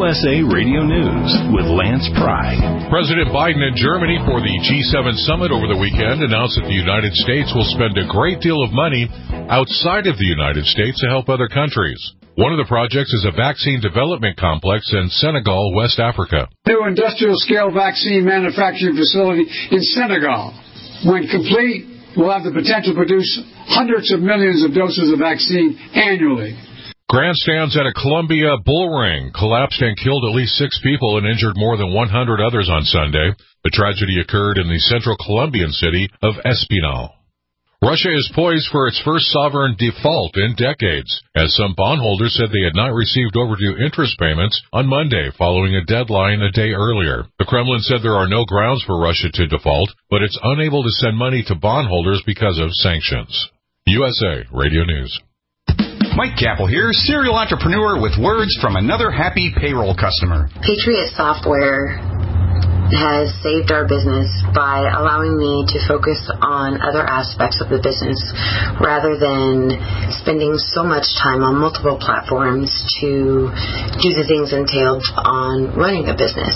USA Radio News with Lance Pry. President Biden in Germany for the G7 summit over the weekend announced that the United States will spend a great deal of money outside of the United States to help other countries. One of the projects is a vaccine development complex in Senegal, West Africa. New industrial-scale vaccine manufacturing facility in Senegal. When complete, will have the potential to produce hundreds of millions of doses of vaccine annually. Grandstands at a Colombia bull ring collapsed and killed at least 6 people and injured more than 100 others on Sunday. The tragedy occurred in the central Colombian city of Espinal. Russia is poised for its first sovereign default in decades, as some bondholders said they had not received overdue interest payments on Monday following a deadline a day earlier. The Kremlin said there are no grounds for Russia to default, but it's unable to send money to bondholders because of sanctions. USA Radio News. Mike Capel here, serial entrepreneur with words from another happy payroll customer. Patriot Software has saved our business by allowing me to focus on other aspects of the business rather than spending so much time on multiple platforms to do the things entailed on running a business.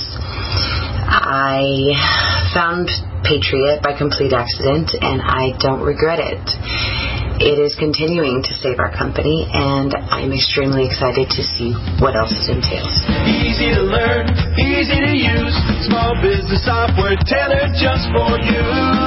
I found Patriot by complete accident, and I don't regret it. It is continuing to save our company, and I'm extremely excited to see what else it entails. Easy to learn, easy to use, small business software tailored just for you.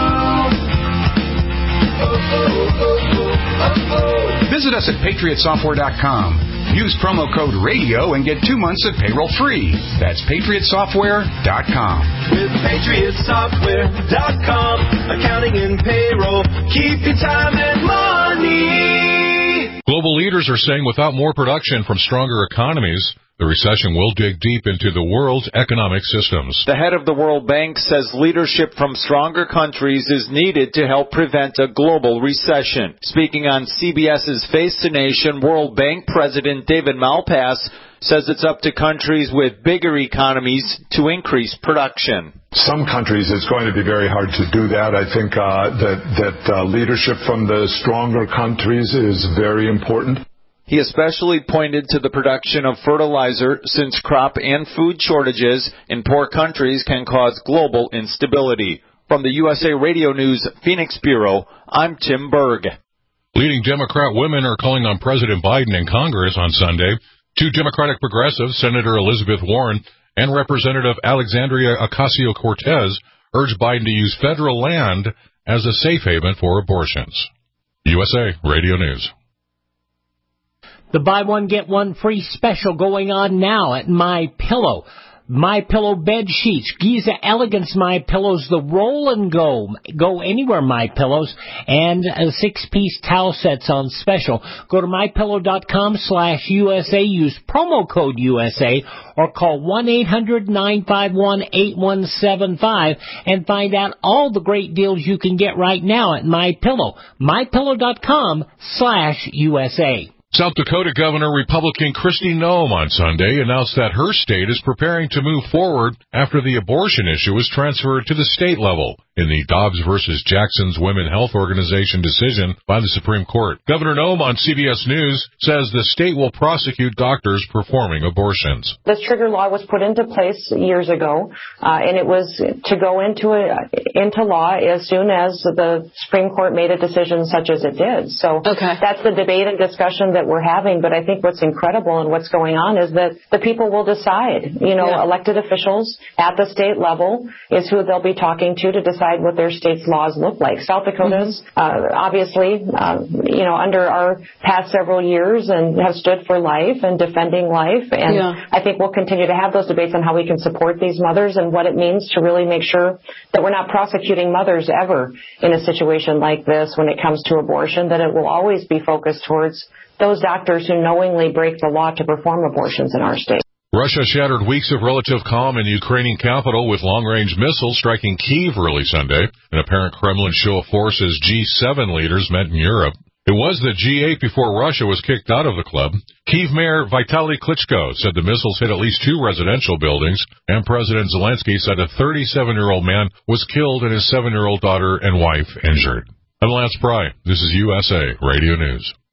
Visit us at patriotsoftware.com. Use promo code RADIO and get 2 months of payroll free. That's patriotsoftware.com. With patriotsoftware.com, accounting and payroll, keep your time and money. Global leaders are saying without more production from stronger economies, the recession will dig deep into the world's economic systems. The head of the World Bank says leadership from stronger countries is needed to help prevent a global recession. Speaking on CBS's Face the Nation, World Bank President David Malpass says it's up to countries with bigger economies to increase production. Some countries, it's going to be very hard to do that. I think that leadership from the stronger countries is very important. He especially pointed to the production of fertilizer, since crop and food shortages in poor countries can cause global instability. From the USA Radio News Phoenix Bureau, I'm Tim Berg. Leading Democrat women are calling on President Biden and Congress on Sunday. 2 Democratic progressives, Senator Elizabeth Warren and Representative Alexandria Ocasio-Cortez, urged Biden to use federal land as a safe haven for abortions. USA Radio News. The buy one, get one free special going on now at MyPillow. MyPillow bed sheets, Giza Elegance MyPillows, the roll and go anywhere MyPillows, and 6-piece towel sets on special. Go to mypillow.com/USA, use promo code USA, or call 1-800-951-8175 and find out all the great deals you can get right now at MyPillow. mypillow.com/USA. South Dakota Governor Republican Kristi Noem on Sunday announced that her state is preparing to move forward after the abortion issue was transferred to the state level in the Dobbs versus Jackson's Women Health Organization decision by the Supreme Court. Governor Noem on CBS News says the state will prosecute doctors performing abortions. This trigger law was put into place years ago, and it was to go into law as soon as the Supreme Court made a decision such as it did. So That's the debate and discussion that we're having, but I think what's incredible and what's going on is that the people will decide. Elected officials at the state level is who they'll be talking to decide what their state's laws look like. South Dakota's obviously, under our past several years and have stood for life and defending life, and I think we'll continue to have those debates on how we can support these mothers and what it means to really make sure that we're not prosecuting mothers ever in a situation like this when it comes to abortion, that it will always be focused towards those doctors who knowingly break the law to perform abortions in our state. Russia shattered weeks of relative calm in the Ukrainian capital with long-range missiles striking Kyiv early Sunday, an apparent Kremlin show of force as G7 leaders met in Europe. It was the G8 before Russia was kicked out of the club. Kyiv Mayor Vitaly Klitschko said the missiles hit at least 2 residential buildings, and President Zelensky said a 37-year-old man was killed and his 7-year-old daughter and wife injured. I'm Lance Pry. This is USA Radio News.